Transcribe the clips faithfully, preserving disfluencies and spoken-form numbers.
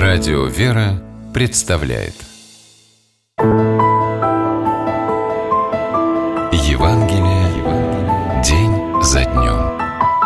Радио «Вера» представляет Евангелие день за днем.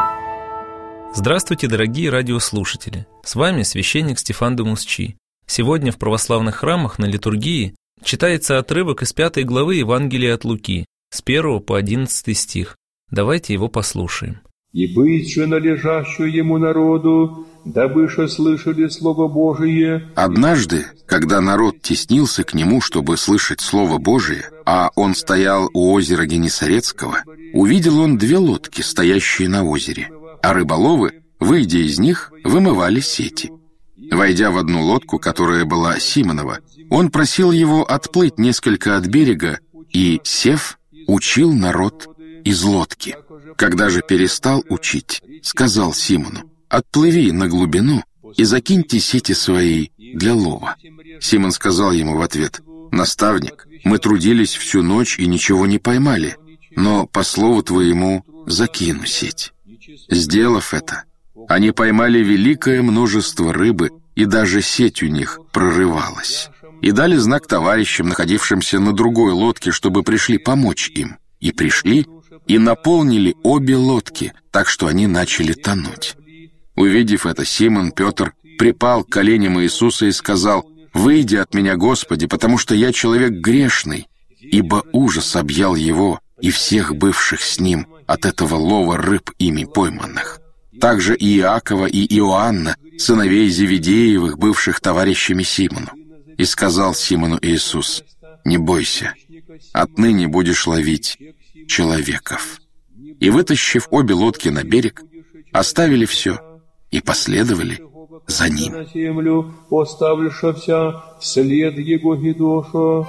Здравствуйте, дорогие радиослушатели! С вами священник Стефан де Мусчи. Сегодня в православных храмах на литургии читается отрывок из пятой главы Евангелия от Луки, с первого по одиннадцатый стих. Давайте его послушаем. «И быть же належащую ему народу, дабы же слышали Слово Божие». Однажды, когда народ теснился к нему, чтобы слышать Слово Божие, а он стоял у озера Генесарецкого, увидел он две лодки, стоящие на озере, а рыболовы, выйдя из них, вымывали сети. Войдя в одну лодку, которая была Симонова, он просил его отплыть несколько от берега и, сев, учил народ из лодки. Когда же перестал учить, сказал Симону: «Отплыви на глубину и закиньте сети свои для лова». Симон сказал ему в ответ: «Наставник, мы трудились всю ночь и ничего не поймали, но по слову твоему закину сеть». Сделав это, они поймали великое множество рыбы, и даже сеть у них прорывалась. И дали знак товарищам, находившимся на другой лодке, чтобы пришли помочь им. И пришли, и наполнили обе лодки, так что они начали тонуть. Увидев это, Симон Петр припал к коленям Иисуса и сказал: «Выйди от меня, Господи, потому что я человек грешный». Ибо ужас объял его и всех бывших с ним от этого лова рыб ими пойманных. Также и Иакова, и Иоанна, сыновей Зеведеевых, бывших товарищами Симону. И сказал Симону Иисус: «Не бойся, отныне будешь ловить человеков». И, вытащив обе лодки на берег, оставили все и последовали за ним. На землю поставившся вслед его гидоша.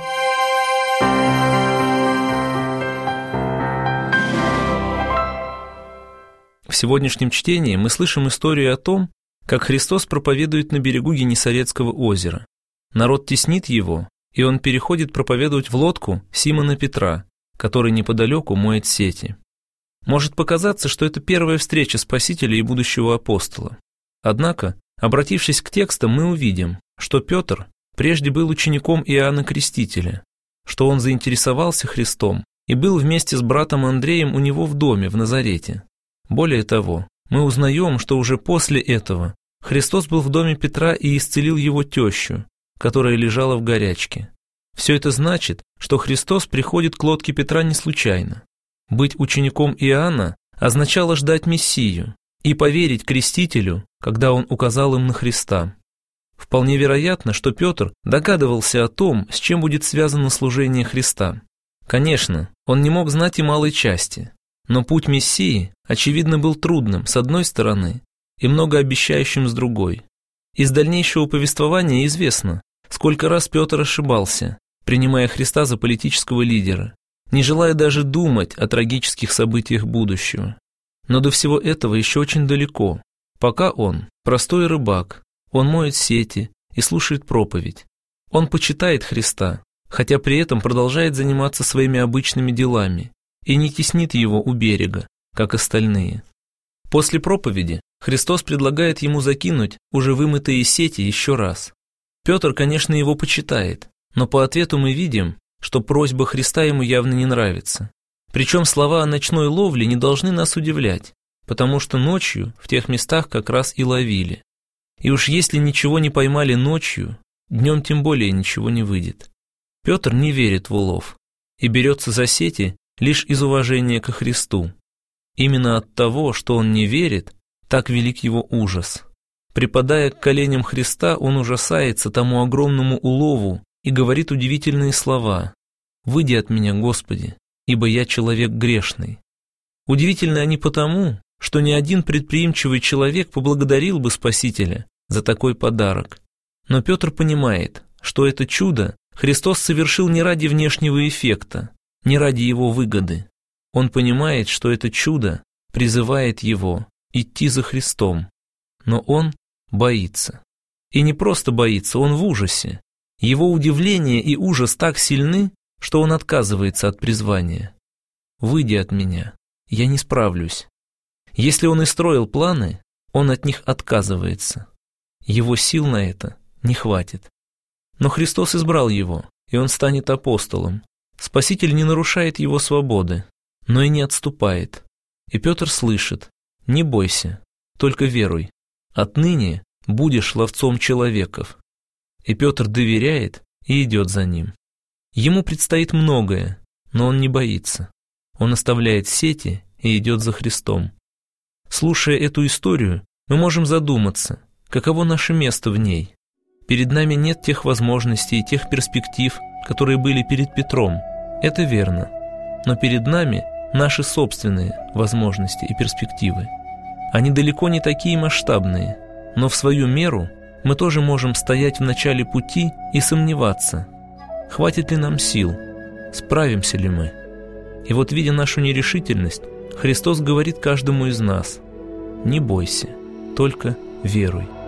В сегодняшнем чтении мы слышим историю о том, как Христос проповедует на берегу Генесарецкого озера. Народ теснит его, и он переходит проповедовать в лодку Симона Петра, который неподалеку моет сети. Может показаться, что это первая встреча Спасителя и будущего апостола. Однако, обратившись к текстам, мы увидим, что Петр прежде был учеником Иоанна Крестителя, что он заинтересовался Христом и был вместе с братом Андреем у него в доме в Назарете. Более того, мы узнаем, что уже после этого Христос был в доме Петра и исцелил его тещу, которая лежала в горячке. Все это значит, что Христос приходит к лодке Петра не случайно. Быть учеником Иоанна означало ждать Мессию и поверить Крестителю, когда он указал им на Христа. Вполне вероятно, что Петр догадывался о том, с чем будет связано служение Христа. Конечно, он не мог знать и малой части, но путь Мессии, очевидно, был трудным с одной стороны и многообещающим с другой. Из дальнейшего повествования известно, сколько раз Петр ошибался, принимая Христа за политического лидера, не желая даже думать о трагических событиях будущего. Но до всего этого еще очень далеко. Пока он простой рыбак, он моет сети и слушает проповедь. Он почитает Христа, хотя при этом продолжает заниматься своими обычными делами и не теснит его у берега, как остальные. После проповеди Христос предлагает ему закинуть уже вымытые сети еще раз. Петр, конечно, его почитает, но по ответу мы видим, что просьба Христа ему явно не нравится. Причем слова о ночной ловле не должны нас удивлять, потому что ночью в тех местах как раз и ловили. И уж если ничего не поймали ночью, днем тем более ничего не выйдет. Петр не верит в улов и берется за сети лишь из уважения ко Христу. Именно от того, что он не верит, так велик его ужас. Припадая к коленям Христа, он ужасается тому огромному улову и говорит удивительные слова: «Выйди от меня, Господи, ибо я человек грешный». Удивительны они потому, что ни один предприимчивый человек поблагодарил бы Спасителя за такой подарок. Но Петр понимает, что это чудо Христос совершил не ради внешнего эффекта, не ради его выгоды. Он понимает, что это чудо призывает его идти за Христом. Но он боится. И не просто боится, он в ужасе. Его удивление и ужас так сильны, что он отказывается от призвания. «Выйди от меня, я не справлюсь». Если он и строил планы, он от них отказывается. Его сил на это не хватит. Но Христос избрал его, и он станет апостолом. Спаситель не нарушает его свободы, но и не отступает. И Петр слышит: «Не бойся, только веруй. Отныне будешь ловцом человеков». И Петр доверяет и идет за ним. Ему предстоит многое, но он не боится. Он оставляет сети и идет за Христом. Слушая эту историю, мы можем задуматься, каково наше место в ней. Перед нами нет тех возможностей и тех перспектив, которые были перед Петром. Это верно. Но перед нами наши собственные возможности и перспективы. Они далеко не такие масштабные, но в свою меру мы тоже можем стоять в начале пути и сомневаться, хватит ли нам сил, справимся ли мы. И вот, видя нашу нерешительность, Христос говорит каждому из нас: «Не бойся, только веруй».